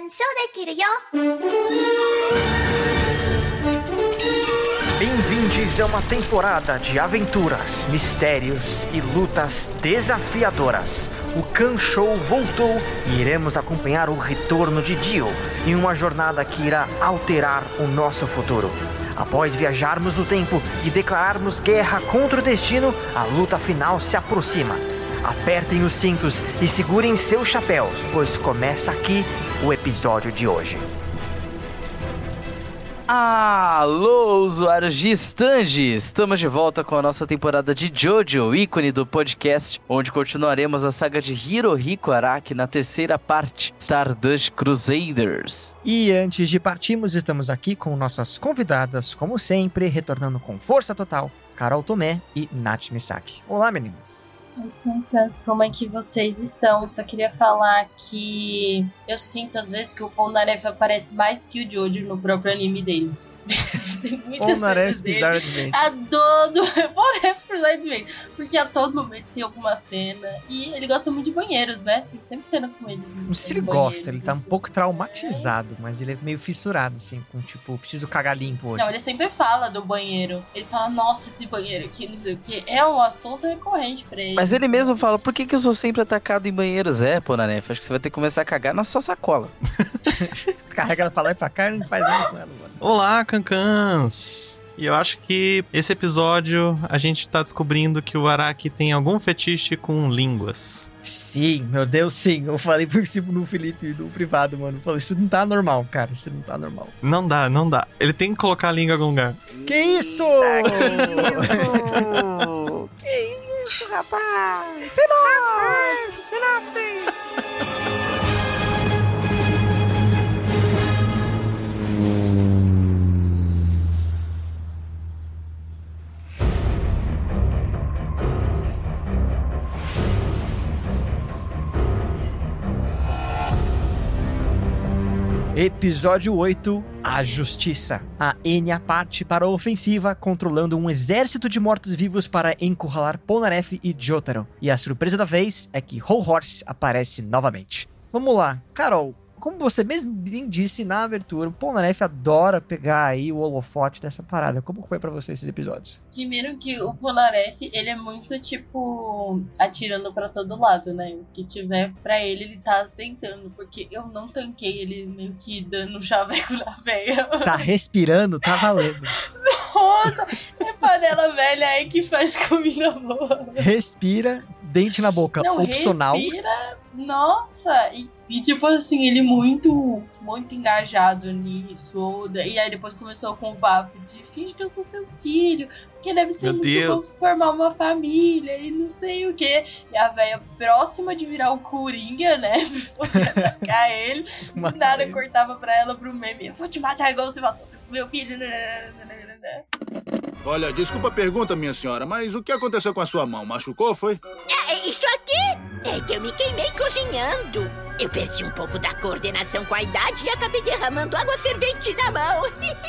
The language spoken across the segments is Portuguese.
Bem-vindos a uma temporada de aventuras, mistérios e lutas desafiadoras. O Kanshou voltou e iremos acompanhar o retorno de Dio em uma jornada que irá alterar o nosso futuro. Após viajarmos no tempo e declararmos guerra contra o destino, a luta final se aproxima. Apertem os cintos e segurem seus chapéus, pois começa aqui o episódio de hoje. Alô, usuários de Stange! Estamos de volta com a nossa temporada de JoJo, ícone do podcast, onde continuaremos a saga de Hirohiko Araki na terceira parte, Stardust Crusaders. E antes de partirmos, estamos aqui com nossas convidadas, como sempre, retornando com força total, Carol Tomé e Nath Misaki. Olá, meninas! Como é que vocês estão? Só queria falar que eu sinto às vezes que o Polnareff aparece mais que o Jojo no próprio anime dele. Tem muitas cenas dele. Polnareff Bizarramente. Porque a todo momento tem alguma cena. E ele gosta muito de banheiros, né? Tem sempre cena com ele. Não sei se ele gosta, ele tá um pouco traumatizado, mas ele é meio fissurado, assim, com tipo, preciso cagar limpo hoje. Não, ele sempre fala do banheiro. Ele fala, nossa, esse banheiro aqui, não sei o que. É um assunto recorrente pra ele. Mas ele mesmo fala, por que eu sou sempre atacado em banheiros? Polnareff, acho que você vai ter que começar a cagar na sua sacola. Carrega ela pra lá e pra cá e não faz nada com ela, mano. Olá, Cancãs! E eu acho que esse episódio a gente tá descobrindo que o Araki tem algum fetiche com línguas. Sim, meu Deus, sim. Eu falei por cima no Felipe, no privado, mano. Eu falei, isso não tá normal, cara. Isso não tá normal. Não dá. Ele tem que colocar a língua em algum lugar. Que isso? Que isso, rapaz? Sinopse! Episódio 8, A Justiça. A Enya parte para a ofensiva, controlando um exército de mortos-vivos para encurralar Polnareff e Jotaro. E a surpresa da vez é que Whole Horse aparece novamente. Vamos lá, Carol. Como você mesmo bem disse na abertura, o Polnareff adora pegar aí o holofote dessa parada. Como foi pra você esses episódios? Primeiro que o Polnareff, ele é muito, tipo, atirando pra todo lado, né? O que tiver pra ele tá aceitando. Porque eu não tanquei ele meio que dando um chaveco na veia. Tá respirando, tá valendo. Nossa, é panela velha aí que faz comida boa. Respira, dente na boca, não, opcional. Respira, nossa, e tipo assim, ele muito engajado nisso. E aí depois começou com o papo de finge que eu sou seu filho, porque deve ser muito bom formar uma família e não sei o que. E a véia próxima de virar o Coringa, né? Poder atacar ele. Do nada cortava pra ela pro meme. Eu vou te matar igual você matou meu filho. Olha, desculpa a pergunta, minha senhora, mas o que aconteceu com a sua mão? Machucou, foi? Isso aqui é que eu me queimei cozinhando. Eu perdi um pouco da coordenação com a idade e acabei derramando água fervente na mão.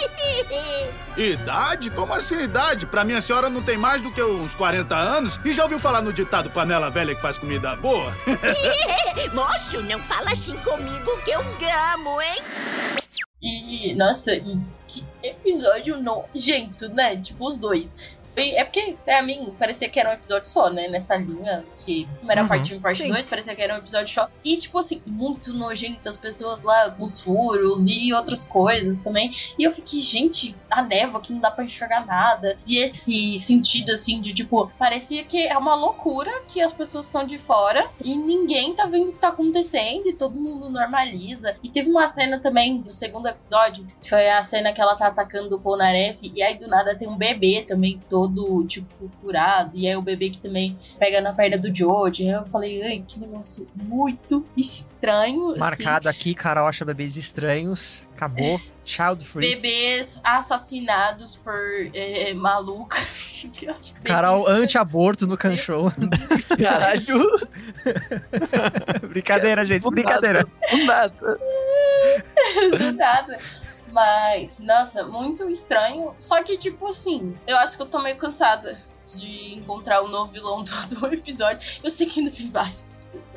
Idade? Como assim idade? Pra minha senhora não tem mais do que uns 40 anos? E já ouviu falar no ditado panela velha que faz comida boa? Moço, não fala assim comigo que eu gamo, hein? E, nossa, e que episódio nojento, né? Tipo, os dois. É porque, pra mim, parecia que era um episódio só, né? Nessa linha, que era parte 1 e parte 2, parecia que era um episódio só. E, tipo assim, muito nojento, as pessoas lá com os furos e outras coisas também. E eu fiquei, gente, a névoa que não dá pra enxergar nada. E esse sentido, assim, de, tipo, parecia que é uma loucura que as pessoas estão de fora e ninguém tá vendo o que tá acontecendo e todo mundo normaliza. E teve uma cena também, do segundo episódio, que foi a cena que ela tá atacando o Polnareff e aí do nada tem um bebê também, todo, tipo, curado. E aí o bebê que também pega na perna do Jojo. Eu falei, ai, que negócio muito estranho. Marcado assim. Aqui, Carol acha bebês estranhos. Acabou. Child free. Bebês assassinados por malucas. Carol anti-aborto no Kanshou. Caralho. Brincadeira, gente. Brincadeira. Do nada. Do nada. Mas, nossa, muito estranho. Só que, tipo assim, eu acho que eu tô meio cansada de encontrar o novo vilão do episódio. Eu sei que ainda tem vários. Eu sei.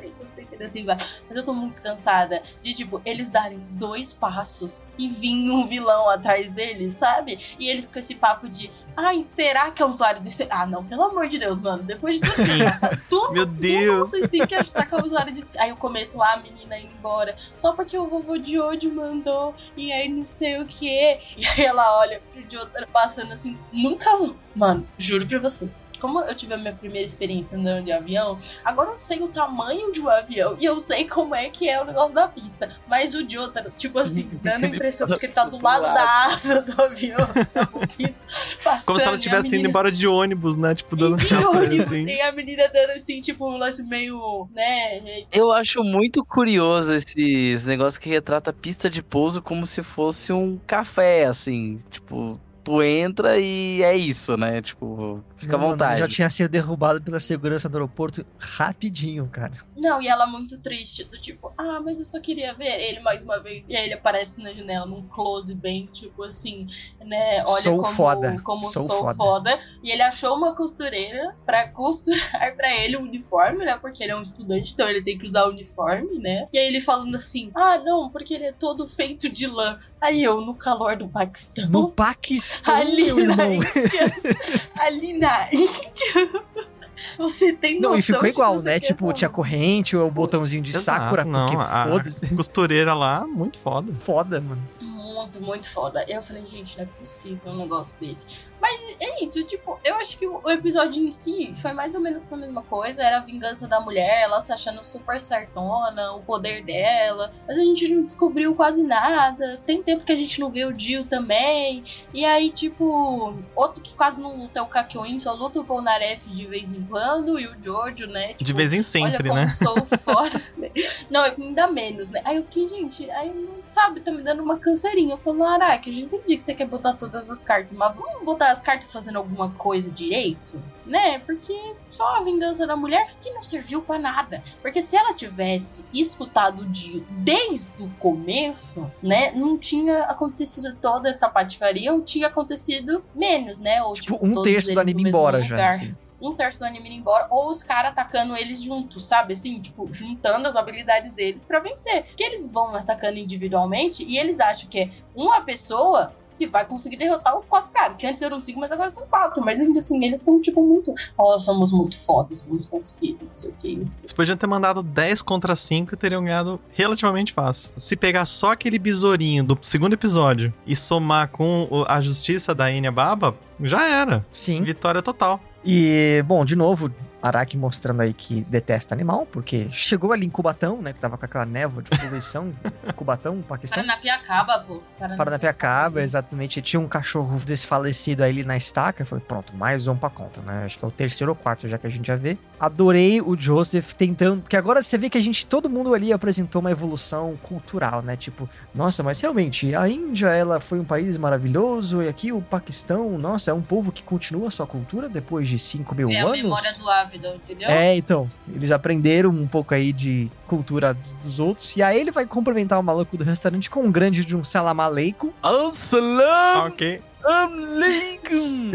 sei que ainda tem vários. Mas eu tô muito cansada de, tipo, eles darem 2 passos e vir um vilão atrás deles, sabe? E eles com esse papo de, ai, será que é usuário do Steam? Ah, não, pelo amor de Deus, mano. Depois de tudo passar, Meu Deus. vocês têm que achar que é usuário do Steam. Aí o começo lá, a menina indo embora, só porque o vovô de hoje mandou, e aí não sei o que. E aí ela olha pro Jotaro passando assim, nunca vi. Mano, juro pra vocês. Como eu tive a minha primeira experiência andando de avião, agora eu sei o tamanho de um avião e eu sei como é que é o negócio da pista. Mas o Jotaro, tipo assim, dando a impressão de que ele tá do lado da asa do avião, tá um pouquinho passando. Como se ela estivesse indo embora de ônibus, né? Tipo, dando de ônibus, assim. e a menina dando assim, tipo, um lance meio, né? Eu acho muito curioso esses negócios que retrata a pista de pouso como se fosse um café, assim, tipo... Tu entra e é isso, né? Tipo, fica à vontade. Já tinha sido derrubado pela segurança do aeroporto rapidinho, cara. Não, e ela muito triste, do tipo, ah, mas eu só queria ver ele mais uma vez. E aí ele aparece na janela num close bem, tipo assim, né? Olha sou como foda. sou foda. E ele achou uma costureira pra costurar pra ele o uniforme, né? Porque ele é um estudante, então ele tem que usar o uniforme, né? E aí ele falando assim, ah, não, porque ele é todo feito de lã. Aí eu, no calor do Paquistão. No Paquistão, ali meu na irmão. Índia. Ali na Índia. Você tem noção. Não, e ficou igual, que né? você Tipo, quer tinha corrente ou o botãozinho de Exato, Sakura, não, porque a foda-se. costureira lá, muito foda. Foda, mano. Muito, muito foda. Eu falei, gente, não é possível um negócio desse. Mas é isso, tipo, eu acho que o episódio em si foi mais ou menos a mesma coisa. Era a vingança da mulher, ela se achando super certona, o poder dela. Mas a gente não descobriu quase nada. Tem tempo que a gente não vê o Dio também. E aí, tipo, outro que quase não luta é o Kakyoin, só luta o Polnareff de vez em quando. E o Jojo, né? Tipo, De vez em sempre, olha né? como sou foda. Não, ainda menos, né? Aí eu fiquei, gente, aí, sabe, tá me dando uma canseirinha. Eu falo, Araki, a gente entendi que você quer botar todas as cartas, mas vamos botar as cartas fazendo alguma coisa direito, né? Porque só a vingança da mulher que não serviu pra nada. Porque se ela tivesse escutado o Dio desde o começo, né? Não tinha acontecido toda essa patifaria, ou tinha acontecido menos, né? Ou Tipo, todos 1/3 do eles anime no mesmo embora lugar. já. Assim. 1/3 do anime indo embora, ou os caras atacando eles juntos, sabe? Assim, tipo, juntando as habilidades deles pra vencer. Porque eles vão atacando individualmente e eles acham que é uma pessoa que vai conseguir derrotar os 4 caras. Que antes eram 5, mas agora são 4. Mas ainda assim, eles estão, tipo, muito... Ó, somos muito fodas, vamos conseguir, não sei o que. Vocês podiam ter mandado 10 contra 5 e teriam ganhado relativamente fácil. Se pegar só aquele besourinho do segundo episódio e somar com a justiça da Enya Baba, já era. Sim. Vitória total. E, bom, de novo, Araki mostrando aí que detesta animal, porque chegou ali em Cubatão, né, que tava com aquela névoa de poluição, Cubatão, Paquistão. Paranapiacaba, pô. Paranapiacaba, exatamente. Tinha um cachorro desfalecido aí na estaca. Eu falei, pronto, mais um pra conta, né? Acho que é o 3º ou 4º, já que a gente já vê. Adorei o Joseph tentando... Porque agora você vê que todo mundo ali apresentou uma evolução cultural, né? Tipo, nossa, mas realmente, a Índia, ela foi um país maravilhoso, e aqui o Paquistão, nossa, é um povo que continua a sua cultura depois de 5 mil anos. É a memória do ávido, entendeu? É, então, eles aprenderam um pouco aí de cultura dos outros, e aí ele vai cumprimentar o maluco do restaurante com um grande de um salam aleikum. Assalam Ok. aleikum!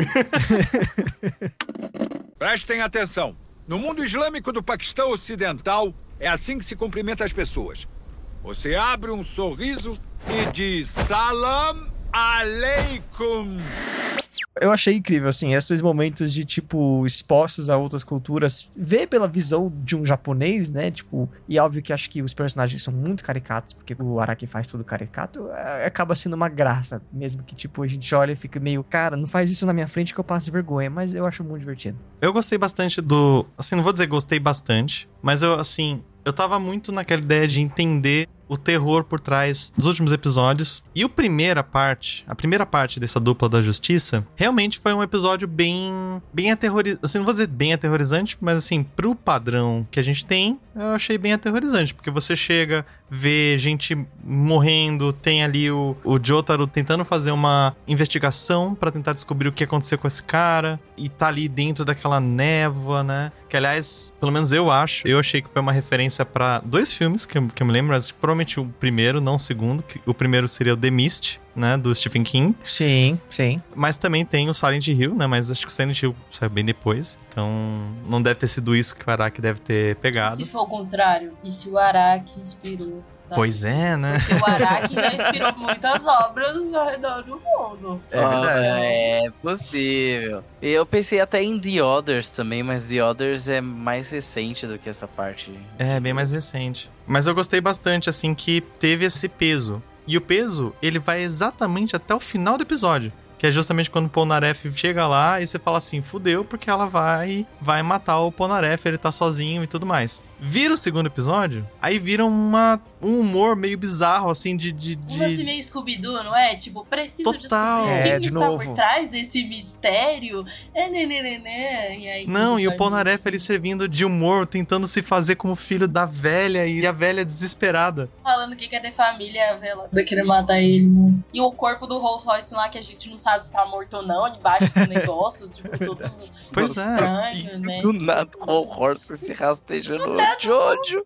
Prestem atenção. No mundo islâmico do Paquistão Ocidental, é assim que se cumprimenta as pessoas. Você abre um sorriso e diz Salam Aleikum. Eu achei incrível, assim, esses momentos de, tipo, expostos a outras culturas, ver pela visão de um japonês, né, tipo, e óbvio que acho que os personagens são muito caricatos, porque o Araki faz tudo caricato, acaba sendo uma graça, mesmo que, tipo, a gente olha e fica meio, cara, não faz isso na minha frente que eu passo vergonha, mas eu acho muito divertido. Eu gostei bastante do... Assim, não vou dizer gostei bastante, mas eu tava muito naquela ideia de entender o terror por trás dos últimos episódios. E a primeira parte dessa dupla da justiça, realmente foi um episódio bem aterrorizante. Assim, não vou dizer bem aterrorizante, mas assim, pro padrão que a gente tem, eu achei bem aterrorizante. Porque você chega, vê gente morrendo, tem ali o Jotaro tentando fazer uma investigação pra tentar descobrir o que aconteceu com esse cara. E tá ali dentro daquela névoa, né? Que, aliás, pelo menos eu achei que foi uma referência pra 2 filmes que eu me lembro, mas provavelmente o primeiro, não o segundo, que o primeiro seria o The Mist, né, do Stephen King. Sim. Mas também tem o Silent Hill, né, mas acho que o Silent Hill saiu bem depois. Então, não deve ter sido isso que o Araki deve ter pegado. Se for o contrário, e se o Araki inspirou, sabe? Pois é, né? Porque o Araki já inspirou muitas obras ao redor do mundo. É verdade. É possível. Eu pensei até em The Others também, mas The Others é mais recente do que essa parte. É, bem mais recente. Mas eu gostei bastante, assim, que teve esse peso. E o peso, ele vai exatamente até o final do episódio. Que é justamente quando o Polnareff chega lá e você fala assim, fudeu, porque ela vai matar o Polnareff, ele tá sozinho e tudo mais. Vira o segundo episódio, aí vira um humor meio bizarro, assim, Um lance meio Scooby-Doo, não é? Tipo, preciso Total. descobrir quem De está novo. por trás desse mistério. E aí, Não, e o vai Polnareff ele servindo de humor, tentando se fazer como filho da velha, e a velha desesperada. falando que quer ter família, ela vai querer matar ele, né? E o corpo do Rolls Royce lá, que a gente não sabe se tá morto ou não, debaixo do negócio, tipo, todo Pois é. estranho, né? Do nada, o Horse se rastejando no Jojo.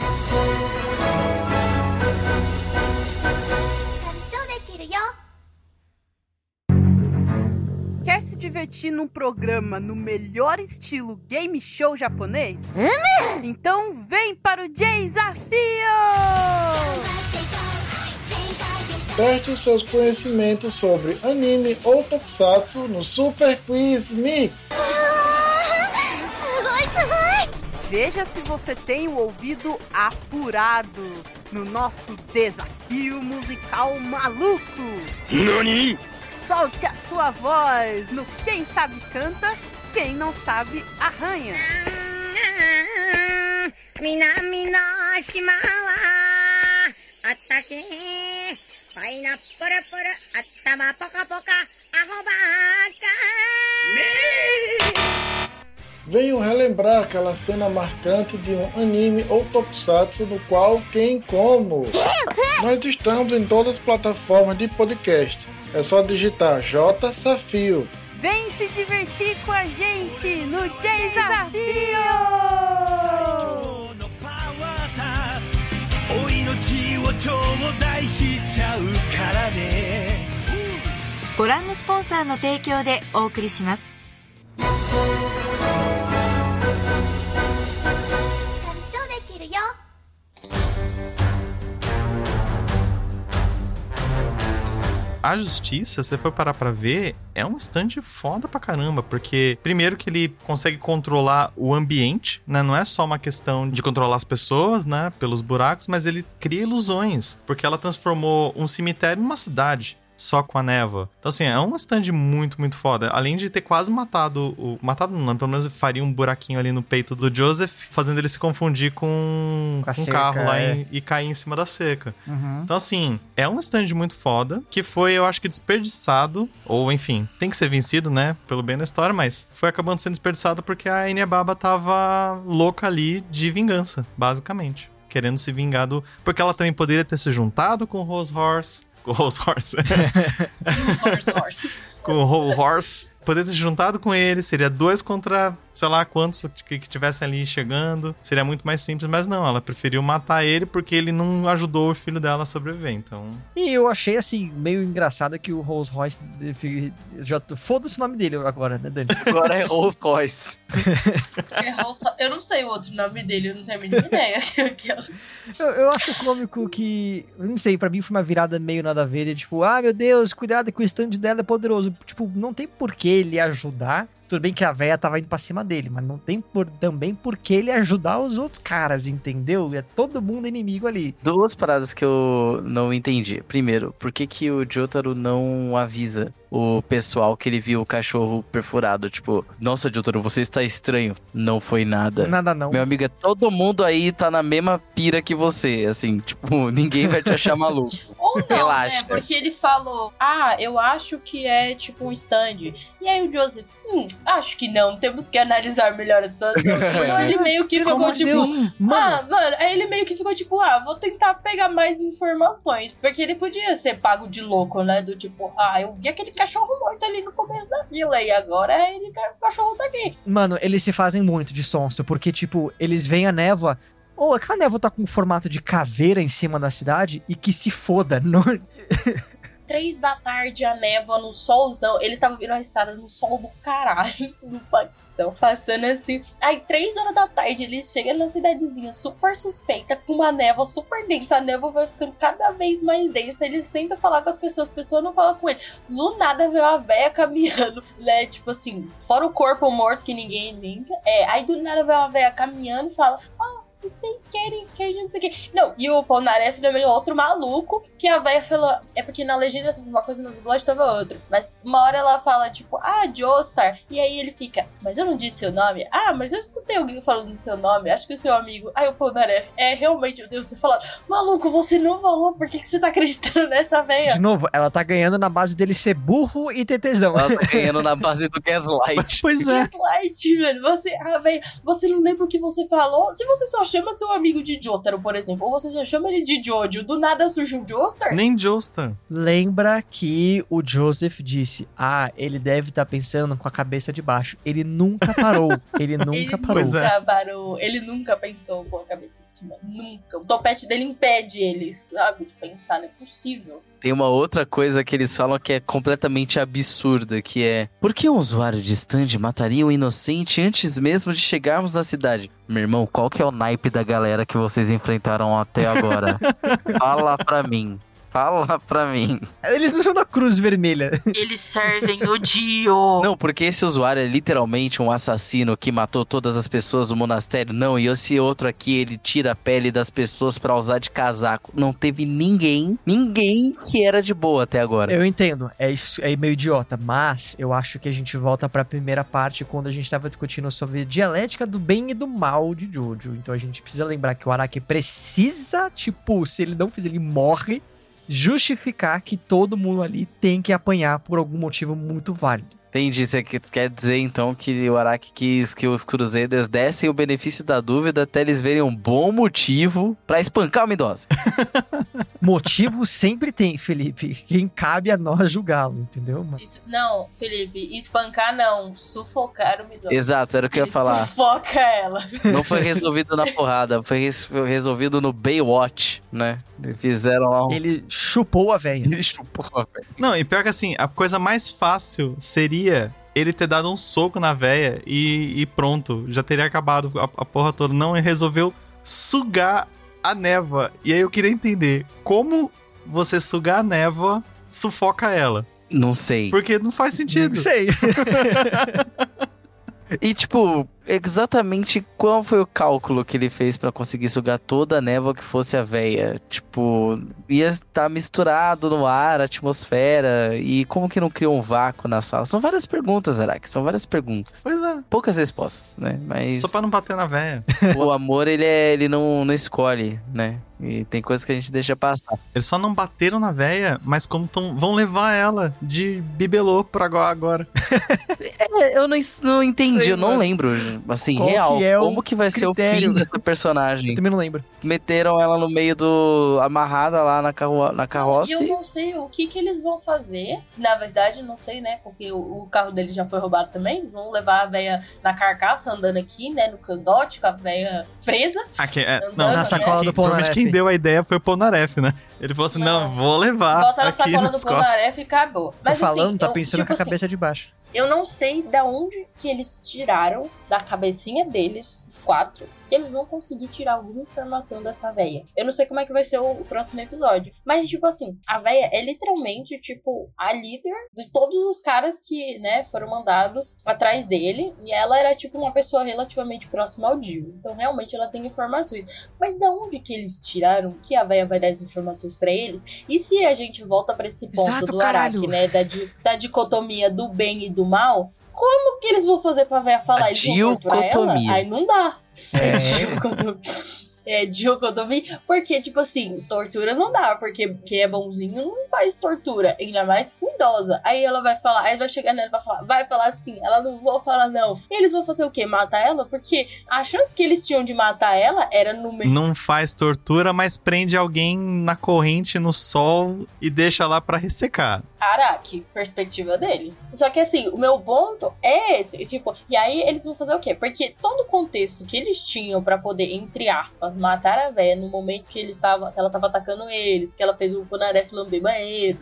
Quer se divertir num programa no melhor estilo game show japonês? Então vem para o Desafio! Teste seus conhecimentos sobre anime ou tokusatsu no Super Quiz Mix. Veja se você tem o ouvido apurado no nosso desafio musical maluco. NANI?! Solte a sua voz no Quem Sabe Canta, Quem Não Sabe Arranha. Venham relembrar aquela cena marcante de um anime ou tokusatsu no qual quem como. Nós estamos em todas as plataformas de podcast. É só digitar J Safio. Vem se divertir com a gente no Desafio! A Justiça, se você for parar pra ver, é um stand foda pra caramba, porque primeiro que ele consegue controlar o ambiente, né? Não é só uma questão de controlar as pessoas, né? Pelos buracos, mas ele cria ilusões, porque ela transformou um cemitério numa cidade. Só com a névoa. Então, assim, é um stand muito, muito foda. Além de ter quase matado Matado não, pelo menos faria um buraquinho ali no peito do Joseph, fazendo ele se confundir com um cerca, carro lá e cair em cima da cerca. Uhum. Então, assim, é um stand muito foda, que foi, eu acho que, desperdiçado, ou, enfim, tem que ser vencido, né, pelo bem da história, mas foi acabando sendo desperdiçado porque a Inebaba tava louca ali de vingança, basicamente. Querendo se vingar do... Porque ela também poderia ter se juntado com o Rose Horse... Com o Rose Horse. Horse. Com o Horse. Poder ter se juntado com ele, seria 2 contra, sei lá, quantos que tivessem ali chegando. Seria muito mais simples, mas não, ela preferiu matar ele porque ele não ajudou o filho dela a sobreviver, então... E eu achei, assim, meio engraçado que o Rolls Royce... Foda-se o nome dele agora, né, Dani? Agora é Rolls Royce. Eu não sei o outro nome dele, eu não tenho a mínima ideia. Eu acho cômico que... Não sei, pra mim foi uma virada meio nada a ver. De, tipo, meu Deus, cuidado que o stand dela é poderoso. Tipo, não tem porquê ele ajudar. Tudo bem que a véia tava indo pra cima dele, mas não tem também por que ele ajudar os outros caras, entendeu? É todo mundo inimigo ali. 2 paradas que eu não entendi. Primeiro, por que o Jotaro não avisa o pessoal que ele viu o cachorro perfurado? Tipo, nossa, Jotaro, você está estranho. Não foi nada. Nada não. Meu amigo, todo mundo aí tá na mesma pira que você, assim, tipo, ninguém vai te achar maluco. Ou não, Relaxa. né? Porque ele falou, eu acho que é tipo um stand. E aí o Joseph, acho que não, temos que analisar melhor a situação. Então ele meio que ficou Como tipo, assim? Mano. mano, aí ele meio que ficou tipo, vou tentar pegar mais informações. Porque ele podia ser pago de louco, né? Do tipo, eu vi aquele cachorro morto ali no começo da fila e agora o cachorro tá aqui. Mano, eles se fazem muito de sonso, porque, tipo, eles veem a névoa... aquela névoa tá com um formato de caveira em cima da cidade e que se foda. Não... 3 da tarde, a névoa no solzão. Eles estavam vindo a estrada no sol do caralho no Paquistão, passando assim. Aí 3 horas da tarde, eles chegam na cidadezinha super suspeita, com uma névoa super densa. A névoa vai ficando cada vez mais densa. Eles tentam falar com as pessoas não falam com ele. Do nada veio uma véia caminhando, né? Tipo assim, fora o corpo morto que ninguém liga. Aí do nada veio uma véia caminhando e fala: vocês querem não sei o que. Não, e o Polnareff também, outro maluco, que a véia falou. É porque na legenda tava uma coisa, na dublagem tava outra. Mas uma hora ela fala, tipo, Joestar. E aí ele fica, mas eu não disse seu nome? Mas eu escutei alguém falando seu nome. Acho que o seu amigo. Aí o Polnareff, realmente, eu devo ter falado. Maluco, você não falou, por que você tá acreditando nessa véia? De novo, ela tá ganhando na base dele ser burro e ter tesão. Ela tá ganhando na base do gaslight. Pois é. Gaslight, velho. Você não lembra o que você falou? Se você só chama seu amigo de Jotaro, por exemplo, ou você já chama ele de Jojo, do nada surge um Joestar? Nem Joestar. Lembra que o Joseph disse, ele deve estar pensando com a cabeça de baixo. Ele nunca parou. Ele nunca parou. Ele nunca pensou com a cabeça de baixo. Nunca. O topete dele impede ele, sabe, de pensar. Não é possível. Tem uma outra coisa que eles falam que é completamente absurda, que é: por que um usuário de stand mataria um inocente antes mesmo de chegarmos na cidade? Meu irmão, qual que é o naipe da galera que vocês enfrentaram até agora? Fala pra mim. Eles não são da Cruz Vermelha. Eles servem o Dio. Não, porque esse usuário é literalmente um assassino que matou todas as pessoas do monastério. Não, e esse outro aqui, ele tira a pele das pessoas pra usar de casaco. Não teve ninguém que era de boa até agora. Eu entendo, é meio idiota, mas eu acho que a gente volta pra primeira parte quando a gente tava discutindo sobre dialética do bem e do mal de Jojo. Então a gente precisa lembrar que o Araki precisa, se ele não fizer, ele morre, justificar que todo mundo ali tem que apanhar por algum motivo muito válido. Entendi, você quer dizer então que o Araki quis que os Crusaders dessem o benefício da dúvida até eles verem um bom motivo pra espancar uma idosa. Motivo sempre tem, Felipe. Quem cabe a nós julgá-lo, entendeu? Não, Felipe, espancar não, sufocar uma idosa. Exato, era o que eu ia falar. Sufoca ela. Não foi resolvido na porrada, foi resolvido no Baywatch, né? Fizeram lá Ele chupou a velha. Não, e pior que assim, a coisa mais fácil seria ele ter dado um soco na véia e pronto, já teria acabado a porra toda. Não, ele resolveu sugar a névoa. E aí eu queria entender como você sugar a névoa sufoca ela. Não sei. Porque não faz sentido. Não sei. E exatamente qual foi o cálculo que ele fez pra conseguir sugar toda a névoa que fosse a véia? Ia estar misturado no ar, a atmosfera, e como que não criou um vácuo na sala? São várias perguntas, Araki, são várias perguntas. Pois é. Poucas respostas, né? Mas só pra não bater na véia. O amor, ele não escolhe, né? E tem coisas que a gente deixa passar. Eles só não bateram na véia, mas como vão levar ela de bibelô pra agora. Eu não entendi, eu não lembro. Assim, qual real, que é como que vai critério? ser o fim dessa personagem? Eu também não lembro. Meteram ela no meio amarrada lá na carroça. Eu não sei o que eles vão fazer. Na verdade, não sei, né? Porque o carro dele já foi roubado também. Eles vão levar a véia na carcaça, andando aqui, né? No cangote, com a véia presa. Na sacola do Polnareff. Quem deu a ideia foi o Polnareff, né? Ele falou assim, não vou levar. Bota na sacola do Polnareff e acabou. Mas, tô falando, assim, tá pensando com a cabeça de baixo. Eu não sei da onde que eles tiraram da cabecinha deles, os 4, que eles vão conseguir tirar alguma informação dessa véia. Eu não sei como é que vai ser o próximo episódio. Mas, a véia é literalmente, a líder de todos os caras que, né, foram mandados atrás dele. E ela era, uma pessoa relativamente próxima ao Dio. Então, realmente, ela tem informações. Mas da onde que eles tiraram que a véia vai dar as informações pra eles? E se a gente volta pra esse ponto Exato, do caralho. Araki, né, da dicotomia do bem e do mal... Como que eles vão fazer pra véia falar? Eles vão torturar ela? Aí não dá. Dicotomia. Porque, tortura não dá. Porque quem é bonzinho não faz tortura. Ainda mais com idosa. Aí ela vai falar, aí vai chegar nela e vai falar assim. Ela não vai falar não. E eles vão fazer o quê? Matar ela? Porque a chance que eles tinham de matar ela era no meio. Não faz tortura, mas prende alguém na corrente, no sol e deixa lá pra ressecar. Araki, perspectiva dele. Só que assim, o meu ponto é esse, tipo, e aí eles vão fazer o quê? Porque todo o contexto que eles tinham pra poder, entre aspas, matar a véia no momento que ela tava atacando eles, que ela fez o Polnareff lamber banheiro,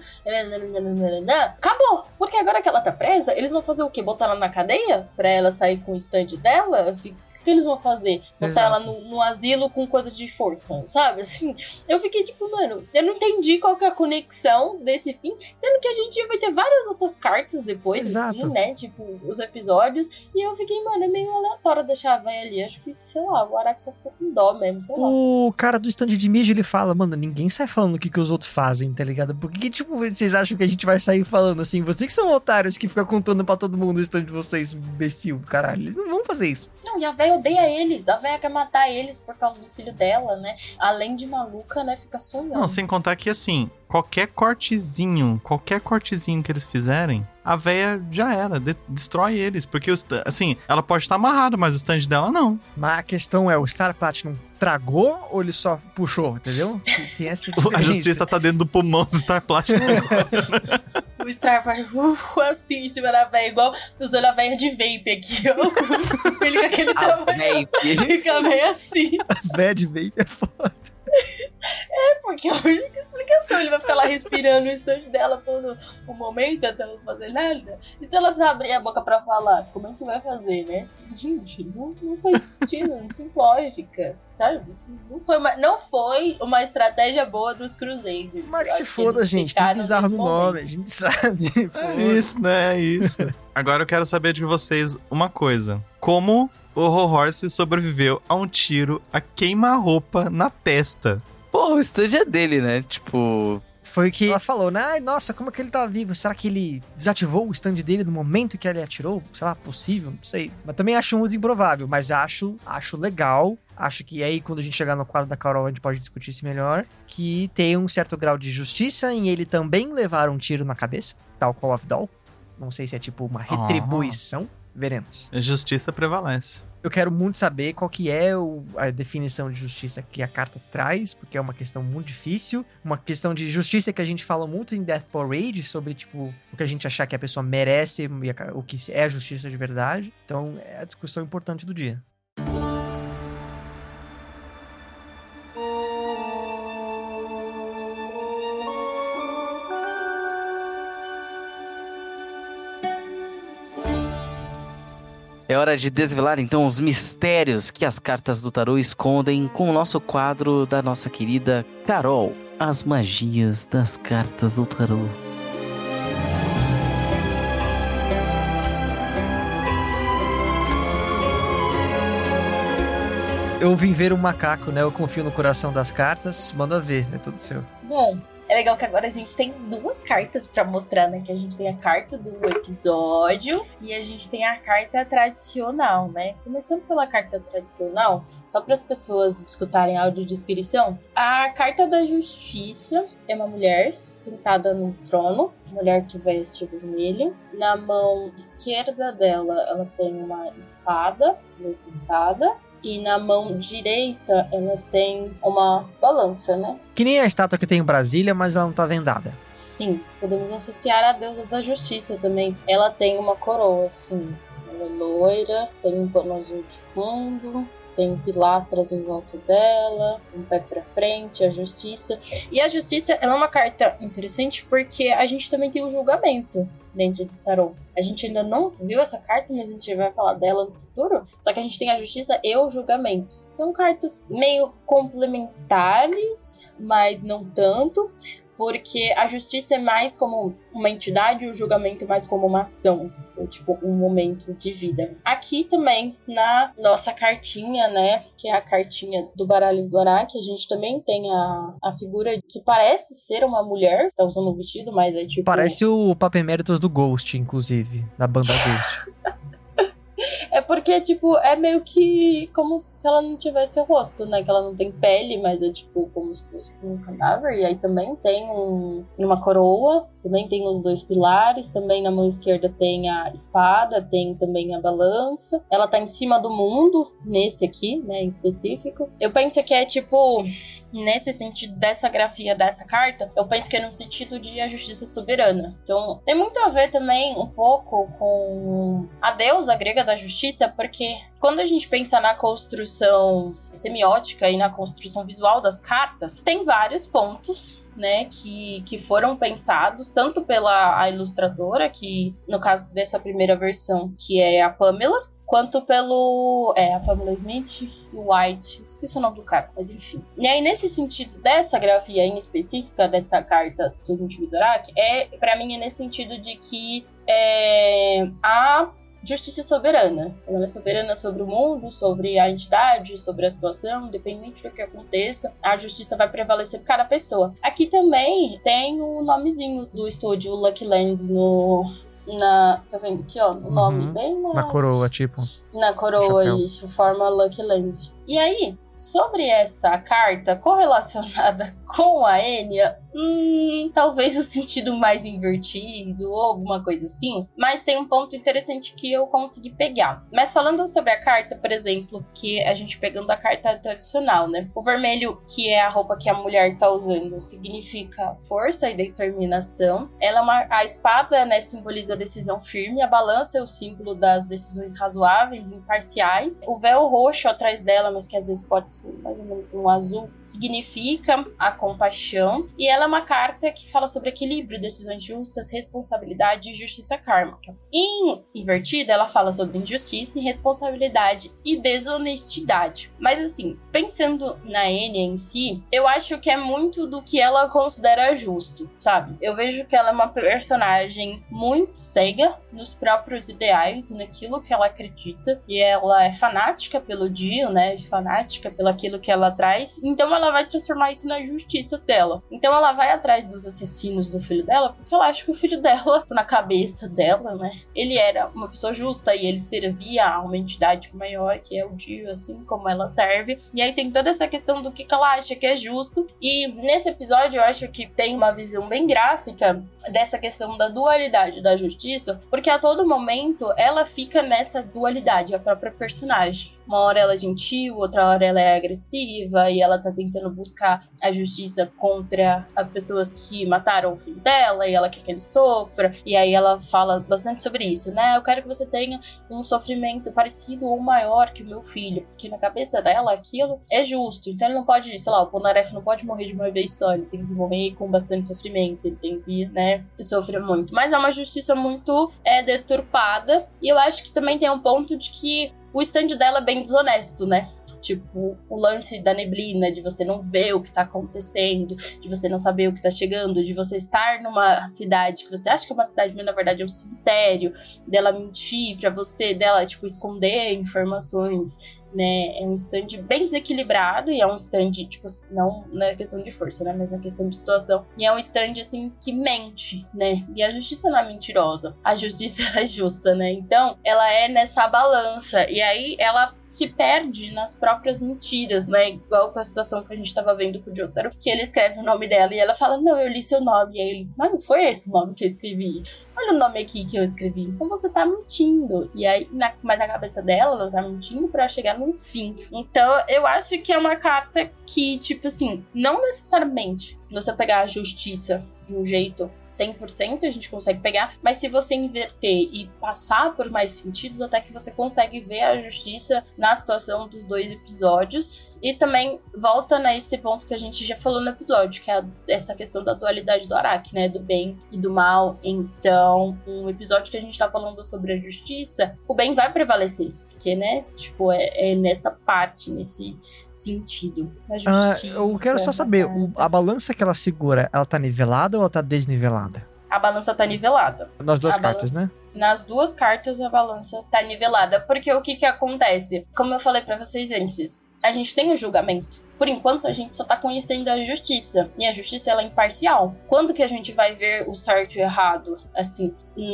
acabou. Porque agora que ela tá presa, eles vão fazer o quê? Botar ela na cadeia? Pra ela sair com o stand dela? O que eles vão fazer? Botar ela no asilo com coisa de força, sabe? Assim, eu fiquei tipo, mano, eu não entendi qual que é a conexão desse fim, sendo que a gente vai ter várias outras cartas depois, Exato. assim, né? Tipo, os episódios. E eu fiquei, mano, é meio aleatório deixar a véia ali. Acho que, sei lá, o Araki só ficou com dó mesmo, sei lá. O cara do stand de mídia, ele fala, mano, ninguém sai falando o que os outros fazem, tá ligado? Por que, tipo, vocês acham que a gente vai sair falando assim? Vocês que são otários que ficam contando pra todo mundo o stand de vocês, imbecil, caralho. Eles não vão fazer isso. Não, e a véia odeia eles. A véia quer matar eles por causa do filho dela, né? Além de maluca, né? Fica sonhando. Não, sem contar que, assim, qualquer cortezinho que eles fizerem, a véia já era, destrói eles. Porque, assim, ela pode estar amarrada, mas o stand dela não. Mas a questão é, o Star Platinum tragou ou ele só puxou, entendeu? Tem essa diferença. A justiça tá dentro do pulmão do Star Platinum. O Star Platinum assim em cima da véia, igual usando a véia de vape aqui, ó. Ele com aquele tamanho. Fica meio assim. A véia de vape é foda. É, porque é a única explicação. Ele vai ficar lá respirando o stand dela todo o momento, até ela não fazer nada. Então ela precisa abrir a boca pra falar. Como é que vai fazer, né? Gente, não faz sentido, não tem lógica. Sabe? Isso não foi uma estratégia boa dos Crusaders. Mas que se foda, gente. Tem bizarro no nome, a gente sabe. É isso, né? É isso. Agora eu quero saber de vocês uma coisa. Como o Horse sobreviveu a um tiro a queima-roupa na testa? Porra, o stand é dele, né? Tipo... Foi o que ela falou, né? Ai, nossa, como é que ele tá vivo? Será que ele desativou o stand dele no momento que ele atirou? Sei lá, possível? Não sei. Mas também acho um uso improvável, mas acho legal. Acho que aí, quando a gente chegar no quadro da Carol, a gente pode discutir isso melhor. Que tem um certo grau de justiça em ele também levar um tiro na cabeça, tal Call of Doll. Não sei se é tipo uma retribuição. Veremos. A justiça prevalece. Eu quero muito saber qual que é a definição de justiça que a carta traz, porque é uma questão muito difícil. Uma questão de justiça que a gente fala muito em Death Parade, sobre, tipo, o que a gente achar que a pessoa merece, o que é a justiça de verdade. Então, é a discussão importante do dia. É hora de desvelar, então, os mistérios que as cartas do tarô escondem com o nosso quadro da nossa querida Carol. As magias das cartas do tarô. Eu vim ver um macaco, né? Eu confio no coração das cartas. Manda ver, é tudo seu. Bom, é legal que agora a gente tem duas cartas pra mostrar, né? Que a gente tem a carta do episódio e a gente tem a carta tradicional, né? Começando pela carta tradicional, só para as pessoas escutarem a audiodescrição, a carta da justiça é uma mulher sentada no trono, mulher que veste vermelho. Na mão esquerda dela, ela tem uma espada levantada. E na mão direita, ela tem uma balança, né? Que nem a estátua que tem em Brasília, mas ela não tá vendada. Sim, podemos associar a deusa da justiça também. Ela tem uma coroa, assim. Ela é loira, tem um pano azul de fundo, tem pilastras em volta dela, um pé pra frente, a justiça. E a justiça, ela é uma carta interessante porque a gente também tem o julgamento dentro do tarô. A gente ainda não viu essa carta, mas a gente vai falar dela no futuro. Só que a gente tem a justiça e o julgamento. São cartas meio complementares, mas não tanto, porque a justiça é mais como uma entidade e o julgamento mais como uma ação, ou tipo um momento de vida. Aqui também, na nossa cartinha, né, que é a cartinha do baralho do Araki, a gente também tem a figura que parece ser uma mulher, tá usando um vestido, mas é tipo... Parece o Papeméritos do Ghost, inclusive, da banda Ghost. porque, tipo, é meio que como se ela não tivesse rosto, né? Que ela não tem pele, mas é, tipo, como se fosse um cadáver. E aí também tem uma coroa, também tem os 2 pilares, também na mão esquerda tem a espada, tem também a balança. Ela tá em cima do mundo, nesse aqui, né, em específico. Eu penso que é, tipo, nesse sentido dessa grafia dessa carta, eu penso que é no sentido de a justiça soberana. Então, tem muito a ver também um pouco com a deusa grega da justiça, porque quando a gente pensa na construção semiótica e na construção visual das cartas, tem vários pontos, né, que foram pensados tanto pela ilustradora, que no caso dessa primeira versão, que é a Pamela, quanto pelo... a Pamela Smith e o White. Esqueci o nome do cara, mas enfim. E aí, nesse sentido dessa grafia em específica, dessa carta que a gente viu do Araki, pra mim é nesse sentido de que a justiça soberana. Então, ela é soberana sobre o mundo, sobre a entidade, sobre a situação, independente do que aconteça, a justiça vai prevalecer por cada pessoa. Aqui também tem o nomezinho do estúdio Lucky Land tá vendo aqui, ó, o nome bem na coroa, tipo. Na coroa, isso, forma Lucky Land. E aí, sobre essa carta correlacionada com a Enya, talvez o sentido mais invertido ou alguma coisa assim, mas tem um ponto interessante que eu consegui pegar. Mas falando sobre a carta, por exemplo, que a gente pegando a carta tradicional, né? O vermelho, que é a roupa que a mulher tá usando, significa força e determinação. A espada, né, simboliza a decisão firme, a balança é o símbolo das decisões razoáveis e imparciais. O véu roxo atrás dela, mas que às vezes pode ser mais ou menos um azul, significa a compaixão. E ela é uma carta que fala sobre equilíbrio, decisões justas, responsabilidade e justiça kármica. Em invertida, ela fala sobre injustiça, irresponsabilidade e desonestidade. Mas assim, pensando na Enya em si, eu acho que é muito do que ela considera justo, sabe? Eu vejo que ela é uma personagem muito cega nos próprios ideais, naquilo que ela acredita, e ela é fanática pelo Dio, né? Fanática pelo aquilo que ela traz, então ela vai transformar isso na justiça dela. Então ela vai atrás dos assassinos do filho dela, porque ela acha que o filho dela, na cabeça dela, né, ele era uma pessoa justa e ele servia a uma entidade maior, que é o Dio, assim como ela serve. E aí tem toda essa questão do que ela acha que é justo. E nesse episódio eu acho que tem uma visão bem gráfica dessa questão da dualidade da justiça, porque a todo momento ela fica nessa dualidade, a própria personagem. Uma hora ela é gentil, outra hora ela é agressiva, e ela tá tentando buscar a justiça contra as pessoas que mataram o filho dela, e ela quer que ele sofra, e aí ela fala bastante sobre isso, né? Eu quero que você tenha um sofrimento parecido ou maior que o meu filho, porque na cabeça dela aquilo é justo, então ele não pode, sei lá, o Polnareff não pode morrer de uma vez só, ele tem que morrer com bastante sofrimento, ele tem que, né, sofrer muito. Mas é uma justiça muito deturpada, e eu acho que também tem um ponto de que o stand dela é bem desonesto, né? Tipo, o lance da neblina, de você não ver o que tá acontecendo, de você não saber o que tá chegando, de você estar numa cidade que você acha que é uma cidade, mas na verdade é um cemitério, dela mentir pra você, dela, tipo, esconder informações, né? É um stand bem desequilibrado e é um stand, tipo, não na questão de força, né? Mas na questão de situação. E é um stand, assim, que mente, né? E a justiça não é mentirosa. A justiça é justa, né? Então, ela é nessa balança. E aí, ela se perde nas próprias mentiras, né? Igual com a situação que a gente tava vendo com o Jotaro, que ele escreve o nome dela e ela fala, não, eu li seu nome. E aí ele, mas não foi esse o nome que eu escrevi. Olha o nome aqui que eu escrevi. Então você tá mentindo. E aí, mas na cabeça dela, ela tá mentindo pra chegar no fim. Então, eu acho que é uma carta que, tipo assim, não necessariamente você pegar a justiça de um jeito 100%, a gente consegue pegar, mas se você inverter e passar por mais sentidos, até que você consegue ver a justiça na situação dos 2 episódios. E também volta nesse ponto que a gente já falou no episódio, que é essa questão da dualidade do Araki, né? Do bem e do mal. Então, um episódio que a gente tá falando sobre a justiça, o bem vai prevalecer. Porque, né? Tipo, é nessa parte, nesse sentido. A justiça. Eu quero só saber, a balança que ela segura, ela tá nivelada ou ela tá desnivelada? A balança tá nivelada. Nas 2 cartas, né? Nas 2 cartas a balança tá nivelada. Porque o que acontece? Como eu falei pra vocês antes, a gente tem o julgamento. por enquanto a gente só tá conhecendo a justiça. E a justiça, ela é imparcial. Quando que a gente vai ver o certo e o errado? Assim,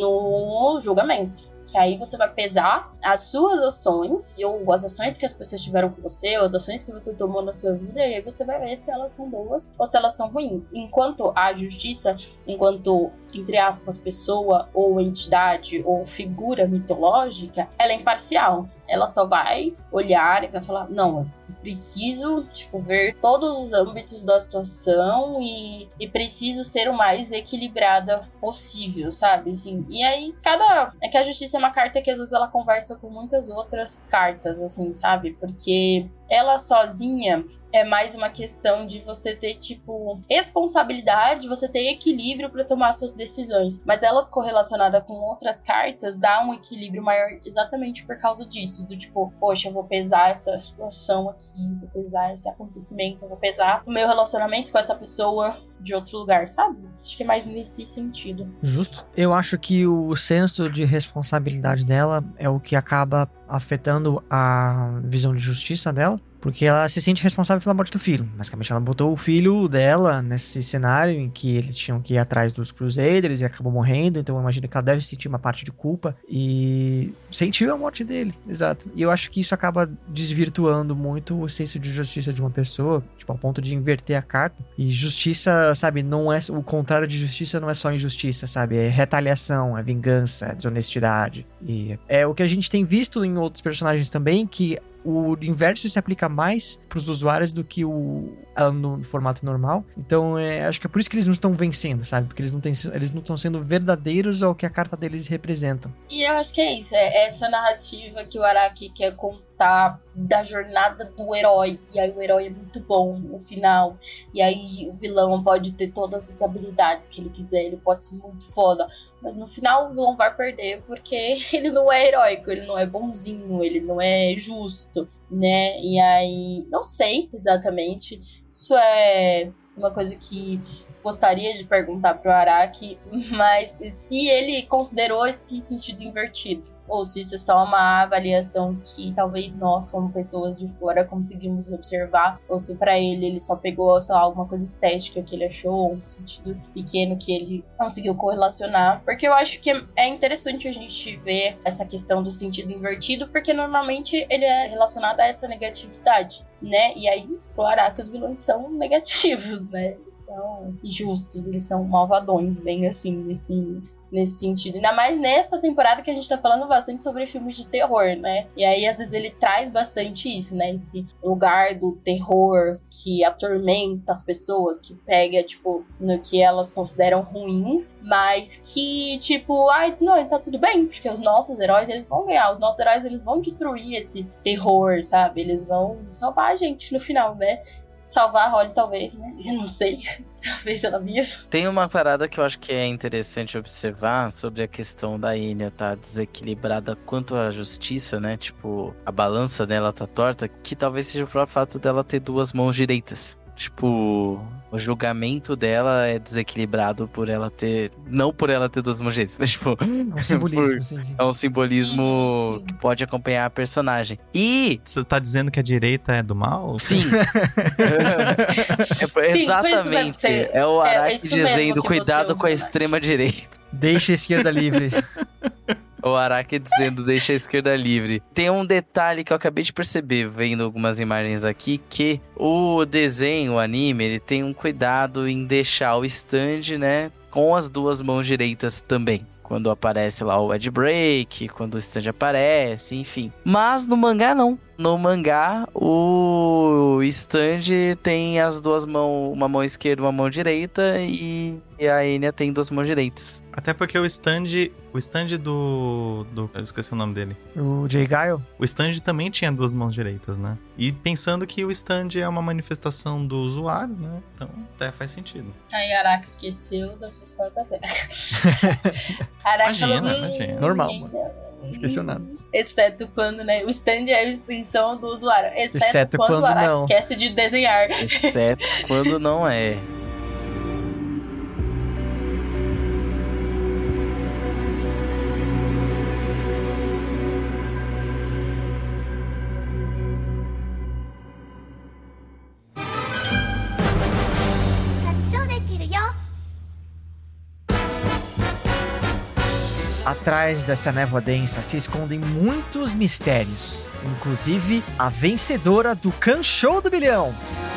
no julgamento. Que aí você vai pesar as suas ações, ou as ações que as pessoas tiveram com você, ou as ações que você tomou na sua vida, e aí você vai ver se elas são boas ou se elas são ruins. Enquanto a justiça, enquanto, entre aspas, pessoa, ou entidade, ou figura mitológica, ela é imparcial. Ela só vai olhar e vai falar, não, eu preciso, ver todos os âmbitos da situação e preciso ser o mais equilibrada possível, sabe? Assim, e aí, é que a justiça é uma carta que às vezes ela conversa com muitas outras cartas, assim, sabe? Porque ela sozinha é mais uma questão de você ter, responsabilidade, você ter equilíbrio para tomar suas decisões. Mas ela correlacionada com outras cartas dá um equilíbrio maior exatamente por causa disso. Do poxa, eu vou pesar essa situação aqui, vou pesar esse acontecimento, eu vou pesar o meu relacionamento com essa pessoa de outro lugar, sabe? Acho que é mais nesse sentido. Justo. Eu acho que o senso de responsabilidade dela é o que acaba afetando a visão de justiça dela, porque ela se sente responsável pela morte do filho. Basicamente, ela botou o filho dela nesse cenário em que eles tinham que ir atrás dos Crusaders e acabou morrendo, então eu imagino que ela deve sentir uma parte de culpa e sentiu a morte dele, exato. E eu acho que isso acaba desvirtuando muito o senso de justiça de uma pessoa, ao ponto de inverter a carta. E justiça, sabe, não é o contrário de justiça, não é só injustiça, sabe? É retaliação, é vingança, é desonestidade. E é o que a gente tem visto em outros personagens também, que o inverso se aplica mais para os usuários do que no formato normal. Então, acho que é por isso que eles não estão vencendo, sabe? Porque eles não estão sendo verdadeiros ao que a carta deles representa. E eu acho que é isso. É essa narrativa que o Araki quer contar da jornada do herói. E aí o herói é muito bom no final. E aí o vilão pode ter todas as habilidades que ele quiser. Ele pode ser muito foda. Mas no final o vilão vai perder porque ele não é heróico. Ele não é bonzinho. Ele não é justo, né? E aí, não sei exatamente. Isso é uma coisa que gostaria de perguntar pro Araki, mas se ele considerou esse sentido invertido, ou se isso é só uma avaliação que talvez nós, como pessoas de fora, conseguimos observar, ou se pra ele só pegou, sei lá, alguma coisa estética que ele achou, um sentido pequeno que ele conseguiu correlacionar, porque eu acho que é interessante a gente ver essa questão do sentido invertido, porque normalmente ele é relacionado a essa negatividade, né? E aí, pro Araki, os vilões são negativos, né? Eles são injustos, eles são malvadões, bem assim, nesse sentido. Ainda mais nessa temporada que a gente tá falando bastante sobre filmes de terror, né? E aí, às vezes, ele traz bastante isso, né? Esse lugar do terror que atormenta as pessoas, que pega, no que elas consideram ruim, mas que, não, tá tudo bem, porque os nossos heróis, eles vão ganhar. Os nossos heróis, eles vão destruir esse terror, sabe? Eles vão salvar a gente no final, né? Salvar a Holly, talvez, né? Eu não sei. Talvez ela viva. Tem uma parada que eu acho que é interessante observar sobre a questão da Enya tá desequilibrada quanto à justiça, né? A balança dela tá torta, que talvez seja o próprio fato dela ter duas mãos direitas. O julgamento dela é desequilibrado por ela ter... Não por ela ter duas mãos direitas, mas é um simbolismo, sim. É um simbolismo que pode acompanhar a personagem. E... Você tá dizendo que a direita é do mal? Sim. Exatamente. É o Araki dizendo, cuidado com a extrema direita. Deixa a esquerda livre. O Araki dizendo, deixa a esquerda livre. Tem um detalhe que eu acabei de perceber, vendo algumas imagens aqui, que o desenho, o anime, ele tem um cuidado em deixar o stand, né, com as duas mãos direitas também. Quando aparece lá o Ed Break, quando o stand aparece, enfim. Mas no mangá não. No mangá, o stand tem as duas mãos, uma mão esquerda e uma mão direita, e a Enya tem duas mãos direitas. Até porque o stand do... Eu esqueci o nome dele. O Jay Guile? O stand também tinha duas mãos direitas, né? E pensando que o stand é uma manifestação do usuário, né? Então até faz sentido. Aí Araki esqueceu das suas próprias regras. Araki Imagina. Normal. Esqueceu nada. Exceto quando, né? O stand é a extensão do usuário. Exceto quando o Araki esquece de desenhar. Exceto quando não é. Atrás dessa névoa densa se escondem muitos mistérios, inclusive a vencedora do Kanshou do Bilhão.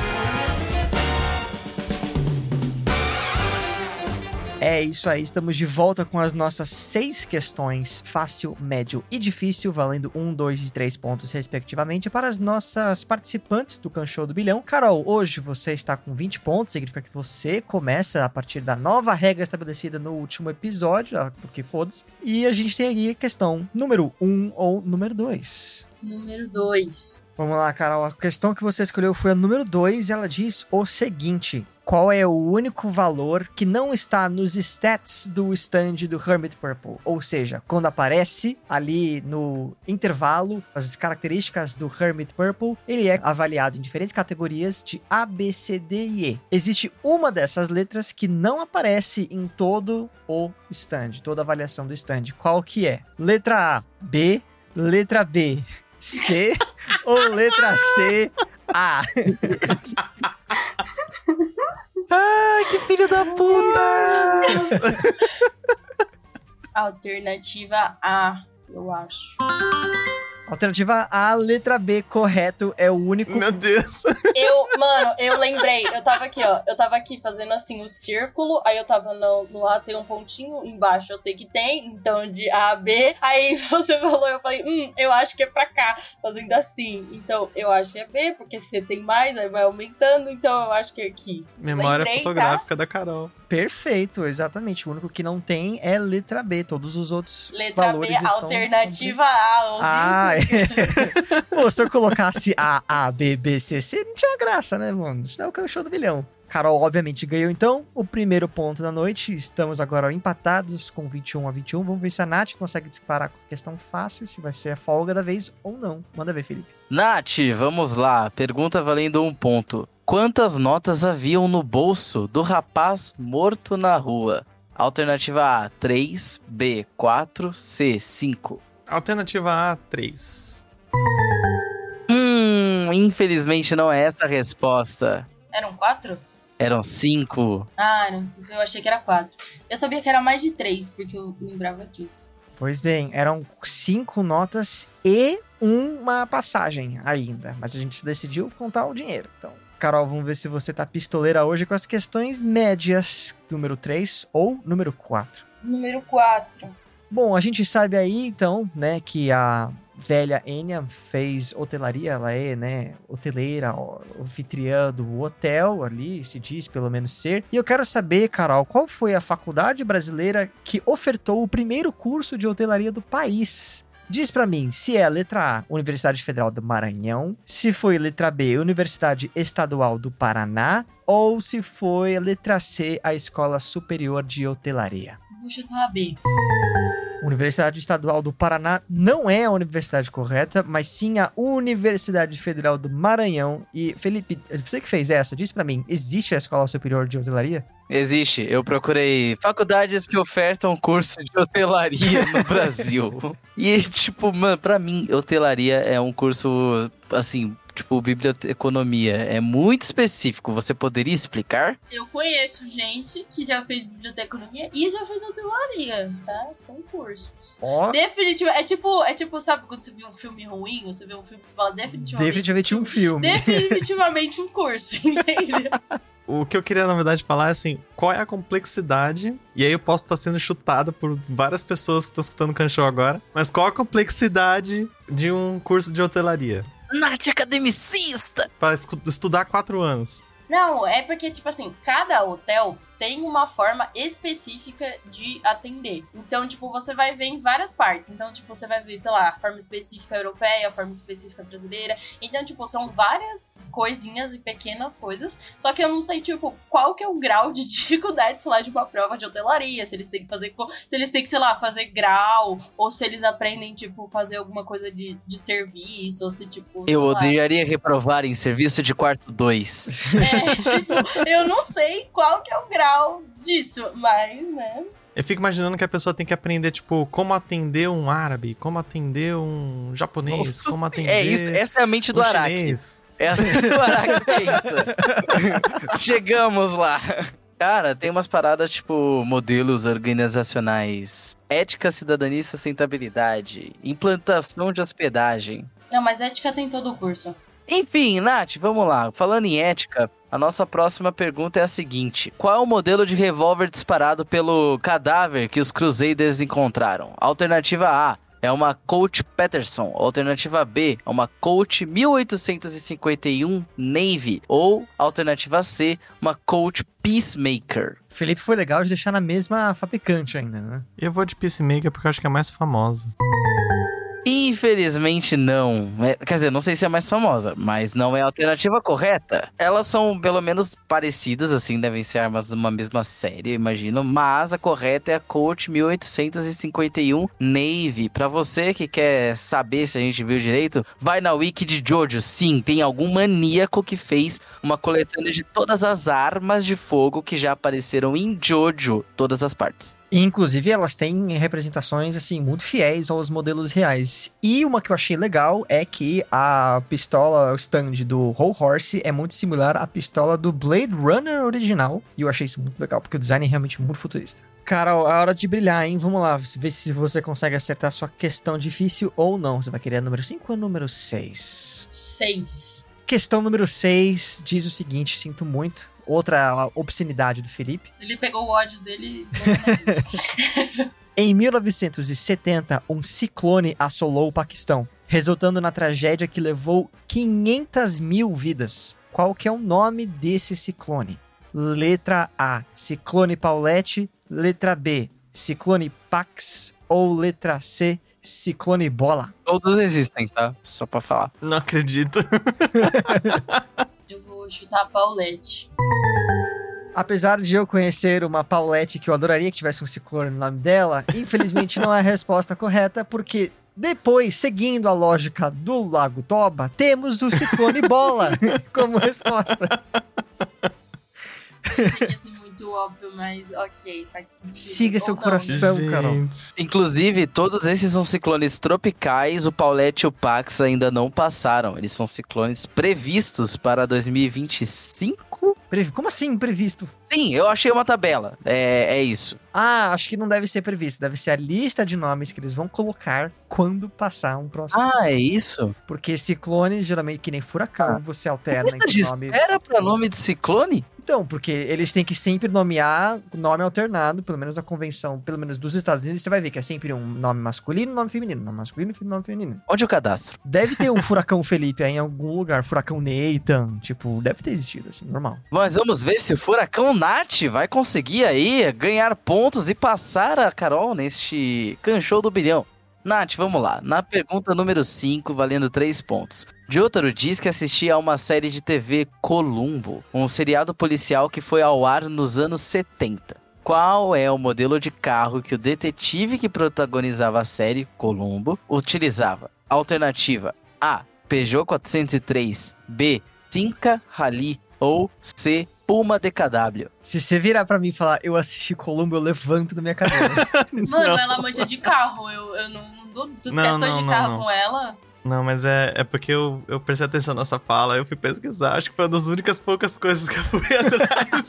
É isso aí, estamos de volta com as nossas 6 questões, fácil, médio e difícil, valendo 1, 2 e 3 pontos respectivamente para as nossas participantes do Kanshou do Bilhão. Carol, hoje você está com 20 pontos, significa que você começa a partir da nova regra estabelecida no último episódio, porque foda-se. E a gente tem aqui a questão número 1 ou número 2. Número 2. Vamos lá, Carol, a questão que você escolheu foi a número 2 e ela diz o seguinte: qual é o único valor que não está nos stats do stand do Hermit Purple? Ou seja, quando aparece ali no intervalo as características do Hermit Purple, ele é avaliado em diferentes categorias de A, B, C, D e E. Existe uma dessas letras que não aparece em todo o stand, toda a avaliação do stand. Qual que é? Letra A, B, letra B, C ou letra C, A? Ai, que filho da puta! Alternativa A, eu acho. Alternativa A, letra B, correto, é o único... Meu Deus. Eu lembrei, eu tava aqui fazendo assim o círculo, aí eu tava no A, tem um pontinho, embaixo eu sei que tem, então de A a B, aí você falou, eu falei, eu acho que é pra cá, fazendo assim, então eu acho que é B, porque C tem mais, aí vai aumentando, então eu acho que é aqui. Memória Lembrei, fotográfica da Carol. Perfeito, exatamente, o único que não tem é letra B, todos os outros letra valores B, estão... alternativa A, Pô, se eu colocasse A, B, B, C, C, não tinha graça, né, mano? Isso não é o Kanshou do Bilhão. Carol, obviamente, ganhou, então, o primeiro ponto da noite. Estamos agora empatados com 21-21. Vamos ver se a Nath consegue disparar com questão fácil, se vai ser a folga da vez ou não. Manda ver, Felipe. Nath, vamos lá. Pergunta valendo 1 ponto. Quantas notas haviam no bolso do rapaz morto na rua? Alternativa A, 3, B, 4, C, 5. Alternativa A, 3. Infelizmente não é essa a resposta. Eram 4? Eram 5. Ah, eram 5, eu achei que era 4. Eu sabia que era mais de 3, porque eu lembrava disso. Pois bem, eram 5 notas e uma passagem ainda, mas a gente decidiu contar o dinheiro, então... Carol, vamos ver se você tá pistoleira hoje com as questões médias, número 3 ou número 4. Número 4. Bom, a gente sabe aí, então, né, que a velha Enya fez hotelaria, ela é, né, hoteleira, anfitriã do hotel ali, se diz pelo menos ser. E eu quero saber, Carol, qual foi a faculdade brasileira que ofertou o primeiro curso de hotelaria do país? Diz pra mim se é a letra A, Universidade Federal do Maranhão, se foi letra B, Universidade Estadual do Paraná, ou se foi a letra C, a Escola Superior de Hotelaria. Vou chutar a B. Universidade Estadual do Paraná não é a universidade correta, mas sim a Universidade Federal do Maranhão. E, Felipe, você que fez essa, diz pra mim, existe a Escola Superior de Hotelaria? Existe. Eu procurei faculdades que ofertam curso de hotelaria no Brasil. E, tipo, mano, pra mim, hotelaria é um curso, assim... Tipo, biblioteconomia. É muito específico. Você poderia explicar? Eu conheço gente que já fez biblioteconomia e já fez hotelaria, tá? São cursos. Oh. Definitivamente. É tipo, sabe quando você vê um filme ruim? Você vê um filme e você fala definitivamente um filme. Definitivamente um curso, entendeu? O que eu queria, na verdade, falar é assim, qual é a complexidade? E aí eu posso estar sendo chutado por várias pessoas que estão escutando o Kanshou agora. Mas qual a complexidade de um curso de hotelaria? Nath, academicista! Pra estudar 4 anos. Não, é porque, tipo assim, cada hotel tem uma forma específica de atender. Então, tipo, você vai ver em várias partes. Então, tipo, você vai ver, sei lá, a forma específica europeia, a forma específica brasileira. Então, tipo, são várias coisinhas e pequenas coisas. Só que eu não sei, tipo, qual que é o grau de dificuldade, sei lá, de uma prova de hotelaria. Se eles têm que fazer, se eles têm que, sei lá, fazer grau. Ou se eles aprendem, tipo, fazer alguma coisa de serviço. Ou se, tipo... Eu odiaria reprovar em serviço de quarto 2. Tipo, eu não sei qual que é o grau disso, mas, né... Eu fico imaginando que a pessoa tem que aprender, tipo, como atender um árabe, como atender um japonês, Nossa, como atender... É isso, essa é a mente do Araki. Chinês. Essa é o Araki pensa. Chegamos lá. Cara, tem umas paradas tipo modelos organizacionais, ética, cidadania e sustentabilidade, implantação de hospedagem. Não, mas ética tem todo o curso. Enfim, Nath, vamos lá. Falando em ética, a nossa próxima pergunta é a seguinte. Qual é o modelo de revólver disparado pelo cadáver que os Crusaders encontraram? Alternativa A é uma Colt Peterson. Alternativa B é uma Colt 1851 Navy. Ou alternativa C, uma Colt Peacemaker. Felipe foi legal de deixar na mesma fabricante ainda, né? Eu vou de Peacemaker porque eu acho que é a mais famosa. Infelizmente não. Quer dizer, não sei se é a mais famosa, mas não é a alternativa correta. Elas são pelo menos parecidas, assim, devem ser armas de uma mesma série, eu imagino. Mas a correta é a Colt 1851 Navy. Pra você que quer saber se a gente viu direito, vai na wiki de Jojo. Sim, tem algum maníaco que fez uma coletânea de todas as armas de fogo que já apareceram em Jojo, todas as partes. E, inclusive, elas têm representações, assim, muito fiéis aos modelos reais. E uma que eu achei legal é que a pistola, o stand do Whole Horse é muito similar à pistola do Blade Runner original. E eu achei isso muito legal, porque o design é realmente muito futurista. Carol, é hora de brilhar, hein? Vamos lá, ver se você consegue acertar a sua questão difícil ou não. Você vai querer a número 5 ou a número 6? 6. Questão número 6 diz o seguinte, sinto muito. Outra obscenidade do Felipe. Ele pegou o ódio dele. Em 1970, um ciclone assolou o Paquistão, resultando na tragédia que levou 500 mil vidas. Qual que é o nome desse ciclone? Letra A, Ciclone Paulette. Letra B, Ciclone Pax. Ou letra C, Ciclone Bola. Todos existem, tá? Só pra falar. Não acredito. Eu vou chutar a Paulette. Apesar de eu conhecer uma Paulette que eu adoraria que tivesse um ciclone no nome dela, infelizmente não é a resposta correta, porque depois, seguindo a lógica do Lago Toba, temos o Ciclone Bola como resposta. Eu achei que ia ser muito óbvio, mas ok, faz sentido. Siga seu Ou não, coração, Gente. Carol. Inclusive, todos esses são ciclones tropicais, o Paulette e o Pax ainda não passaram. Eles são ciclones previstos para 2025? Como assim previsto? Sim, eu achei uma tabela. É isso. Ah, acho que não deve ser previsto. Deve ser a lista de nomes que eles vão colocar quando passar um próximo ciclone. Ah, é isso? Porque ciclones, geralmente, que nem furacão, você alterna Lista de entre nome... espera pra nome de ciclone? Então, porque eles têm que sempre nomear nome alternado, pelo menos a convenção, pelo menos dos Estados Unidos, você vai ver que é sempre um nome masculino e um nome feminino. Nome masculino e nome feminino. Onde é o cadastro? Deve ter um furacão Felipe aí em algum lugar. Furacão Nathan, tipo, deve ter existido, assim, normal. Mas vamos ver se o furacão Nath vai conseguir aí ganhar pontos e passar a Carol neste Canchou do Bilhão. Nath, vamos lá. Na pergunta número 5, valendo 3 pontos. Jotaro diz que assistia a uma série de TV Columbo, um seriado policial que foi ao ar nos anos 70. Qual é o modelo de carro que o detetive que protagonizava a série Columbo utilizava? Alternativa A, Peugeot 403, B, Simca Rally ou C, Puma DKW. Se você virar pra mim e falar, eu assisti Columbo, eu levanto da minha cadeira. Mano, ela manja de carro. Eu não dou questões de carro com ela. Não, mas é porque eu prestei atenção nessa fala, eu fui pesquisar, acho que foi uma das únicas poucas coisas que eu fui atrás.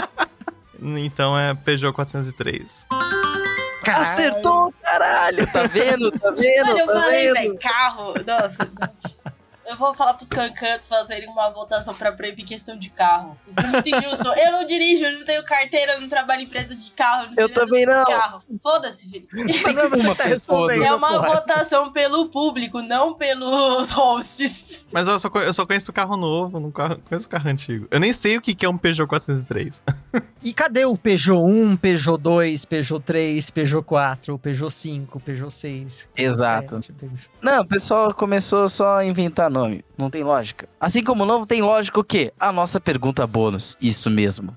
Então é Peugeot 403. Caralho. Acertou, caralho! Tá vendo? Tá vendo? Mano, eu tá falei, vendo? velho, carro. Nossa. Eu vou falar pros cancantes fazerem uma votação pra proibir questão de carro. Isso é muito injusto. Eu não dirijo, eu não tenho carteira, eu não trabalho em empresa de carro. Eu também não. Carro. Foda-se, filho. Mas não, você tá respondendo, É uma porra. votação pelo público, não pelos hosts. Mas eu só conheço carro novo, não conheço carro antigo. Eu nem sei o que é um Peugeot 403. E cadê o Peugeot 1, Peugeot 2, Peugeot 3, Peugeot 4, Peugeot 5, Peugeot 6? Exato. 7, Peugeot... Não, o pessoal começou só a inventar nome. Não tem lógica. Assim como não tem lógica o quê? A nossa pergunta bônus. Isso mesmo.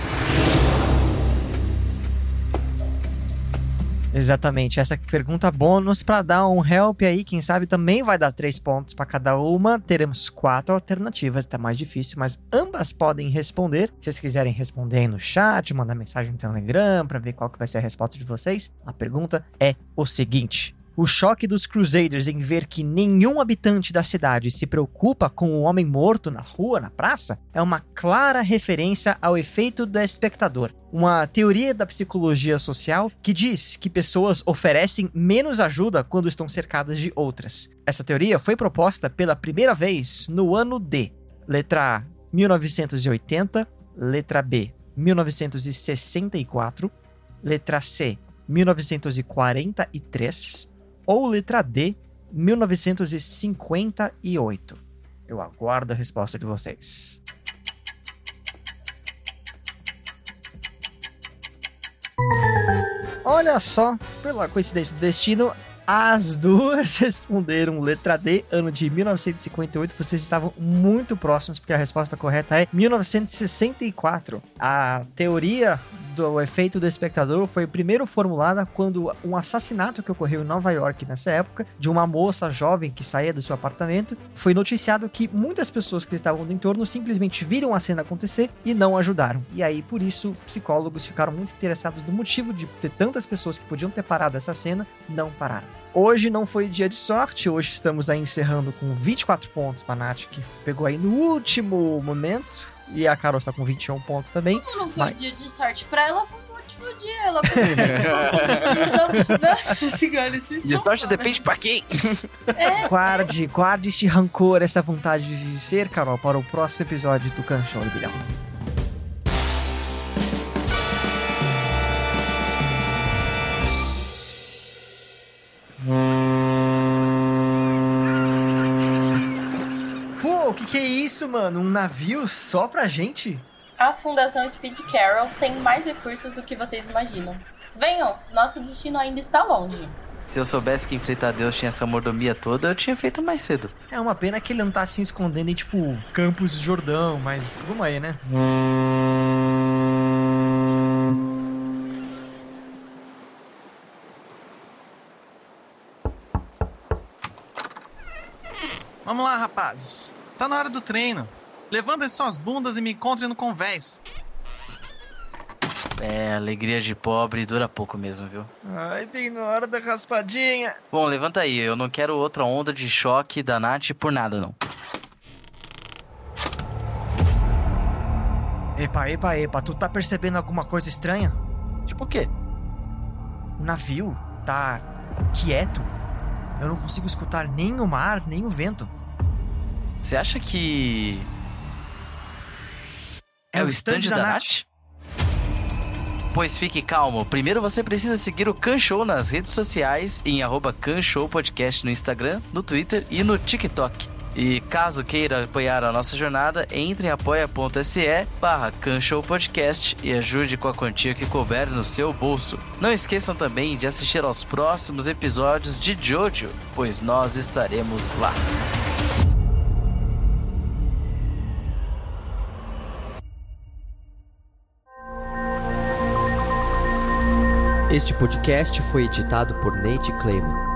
Exatamente, essa pergunta bônus pra dar um help aí, quem sabe também vai dar 3 pontos pra cada uma. Teremos 4 alternativas, tá mais difícil, mas ambas podem responder. Se vocês quiserem responder aí no chat, mandar mensagem no Telegram pra ver qual que vai ser a resposta de vocês. A pergunta é o seguinte: O choque dos Crusaders em ver que nenhum habitante da cidade se preocupa com o homem morto na rua, na praça, é uma clara referência ao efeito do espectador, uma teoria da psicologia social que diz que pessoas oferecem menos ajuda quando estão cercadas de outras. Essa teoria foi proposta pela primeira vez no ano D. Letra A, 1980, letra B, 1964, letra C, 1943 ou letra D, 1958. Eu aguardo a resposta de vocês. Olha só, pela coincidência do destino, as duas responderam letra D, ano de 1958. Vocês estavam muito próximos, porque a resposta correta é 1964. A teoria do efeito do espectador foi primeiro formulada quando um assassinato que ocorreu em Nova York nessa época, de uma moça jovem que saía do seu apartamento, foi noticiado que muitas pessoas que estavam no entorno simplesmente viram a cena acontecer e não ajudaram. E aí, por isso, psicólogos ficaram muito interessados no motivo de ter tantas pessoas que podiam ter parado essa cena, não pararam. Hoje não foi dia de sorte, hoje estamos aí encerrando com 24 pontos pra Nath, que pegou aí no último momento, e a Carol está com 21 pontos também. Como não foi dia de sorte pra ela, foi o último dia. Ela foi... Nossa senhora, esse de sorte depende pra quem? Guarde este rancor, essa vontade de ser, Carol, para o próximo episódio do Canchão do Bilhão. Pô, o que é isso, mano? Um navio só pra gente? A Fundação Speed Carol tem mais recursos do que vocês imaginam. Venham, nosso destino ainda está longe. Se eu soubesse que enfrentar Deus tinha essa mordomia toda, eu tinha feito mais cedo. É uma pena que ele não tá se escondendo em, tipo, Campos do Jordão, mas vamos aí, né? Vamos lá, rapazes. Tá na hora do treino. Levantem suas bundas e me encontrem no convés. É, alegria de pobre dura pouco mesmo, viu? Ai, tem na hora da raspadinha. Bom, levanta aí. Eu não quero outra onda de choque da Nath por nada, não. Epa. Tu tá percebendo alguma coisa estranha? Tipo o quê? O navio tá quieto. Eu não consigo escutar nem o mar, nem o vento. Você acha que... é o stand da Nath? Pois fique calmo. Primeiro você precisa seguir o Canchou nas redes sociais, em @CanchouPodcast no Instagram, no Twitter e no TikTok. E caso queira apoiar a nossa jornada, entre em apoia.se/CanchouPodcast e ajude com a quantia que couber no seu bolso. Não esqueçam também de assistir aos próximos episódios de Jojo, pois nós estaremos lá. Este podcast foi editado por Nate Clayman.